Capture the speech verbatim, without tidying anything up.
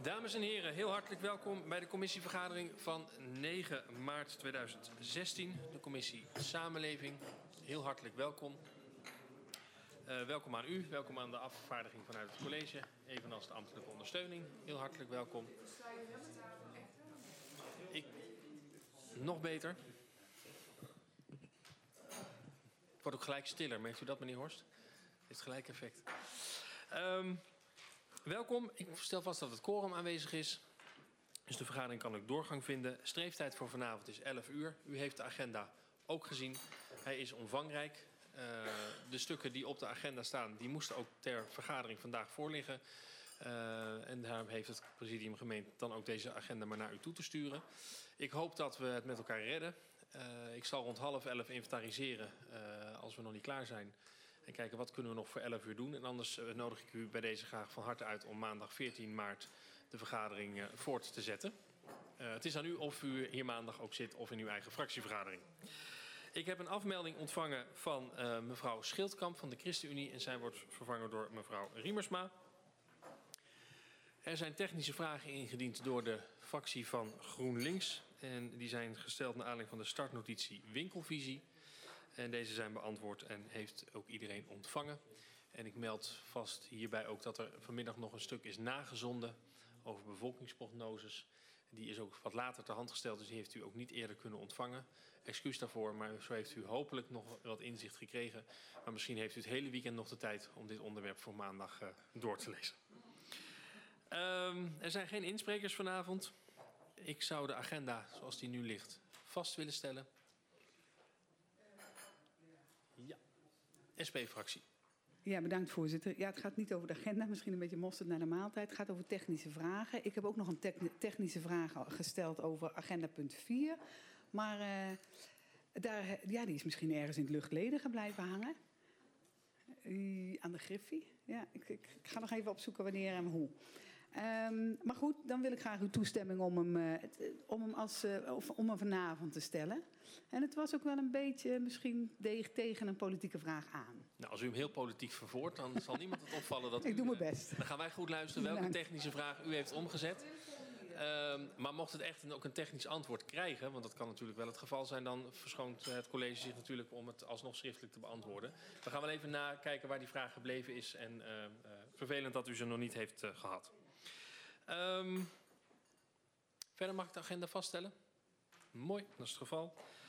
Dames en heren, heel hartelijk welkom bij de commissievergadering van negen maart tweeduizend zestien. De commissie Samenleving, heel hartelijk welkom. Uh, welkom aan u, welkom aan de afvaardiging vanuit het college, evenals de ambtelijke ondersteuning. Heel hartelijk welkom. Ik, nog beter. Het wordt ook gelijk stiller, merkt u dat, meneer Horst? Het heeft gelijk effect. Um, welkom, ik stel vast dat het quorum aanwezig is. Dus de vergadering kan ook doorgang vinden. Streeftijd voor vanavond is elf uur. U heeft de agenda ook gezien. Hij is omvangrijk. Uh, de stukken die op de agenda staan, die moesten ook ter vergadering vandaag voorliggen. Uh, en daarom heeft het presidium gemeend dan ook deze agenda maar naar u toe te sturen. Ik hoop dat we het met elkaar redden. Uh, ik zal rond half elf inventariseren uh, als we nog niet klaar zijn. En kijken wat kunnen we nog voor elf uur doen. En anders uh, nodig ik u bij deze graag van harte uit om maandag veertien maart de vergadering uh, voort te zetten. Uh, het is aan u of u hier maandag ook zit of in uw eigen fractievergadering. Ik heb een afmelding ontvangen van uh, mevrouw Schildkamp van de ChristenUnie en zij wordt vervangen door mevrouw Riemersma. Er zijn technische vragen ingediend door de fractie van GroenLinks en die zijn gesteld naar aanleiding van de startnotitie winkelvisie. En deze zijn beantwoord en heeft ook iedereen ontvangen. En ik meld vast hierbij ook dat er vanmiddag nog een stuk is nagezonden over bevolkingsprognoses. Die is ook wat later ter hand gesteld, dus die heeft u ook niet eerder kunnen ontvangen. Excuus daarvoor, maar zo heeft u hopelijk nog wat inzicht gekregen. Maar misschien heeft u het hele weekend nog de tijd om dit onderwerp voor maandag uh, door te lezen. Um, er zijn geen insprekers vanavond. Ik zou de agenda, zoals die nu ligt, vast willen stellen. Ja, S P-fractie. Ja, bedankt voorzitter. Ja, het gaat niet over de agenda, misschien een beetje mosterd naar de maaltijd. Het gaat over technische vragen. Ik heb ook nog een technische vraag gesteld over agenda punt vier. Maar uh, daar, ja, die is misschien ergens in het luchtledige blijven hangen. Uh, aan de griffie. Ja, ik, ik, ik ga nog even opzoeken wanneer en hoe. Um, maar goed, dan wil ik graag uw toestemming om hem, uh, om hem, als, uh, of, om hem vanavond te stellen. En het was ook wel een beetje misschien de, tegen een politieke vraag aan. Nou, als u hem heel politiek verwoordt, dan zal niemand het opvallen dat u... Ik doe mijn best. Uh, dan gaan wij goed luisteren welke Bedankt. technische vraag u heeft omgezet. Um, maar mocht het echt ook een technisch antwoord krijgen, want dat kan natuurlijk wel het geval zijn, dan verschoont het college zich natuurlijk om het alsnog schriftelijk te beantwoorden. We gaan wel even nakijken waar die vraag gebleven is en uh, uh, vervelend dat u ze nog niet heeft uh, gehad. Um, verder mag ik de agenda vaststellen. Mooi, dat is het geval.